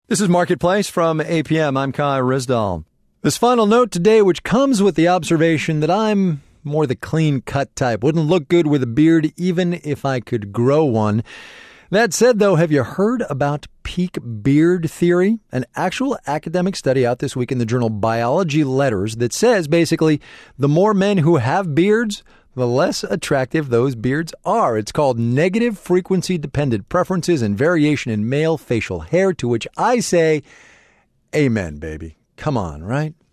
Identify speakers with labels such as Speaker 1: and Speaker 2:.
Speaker 1: This is Marketplace from APM. I'm Kai Rizdal. This final note today, which comes with the observation that I'm more the clean-cut type. Wouldn't look good with a beard even if I could grow one. That said, though, have you heard about peak beard theory? An actual academic study out this week in the journal Biology Letters that says, basically, the more men who have beards, the less attractive those beards are. It's called negative frequency-dependent preferences and variation in male facial hair, to which I say, amen, baby. Come on, right?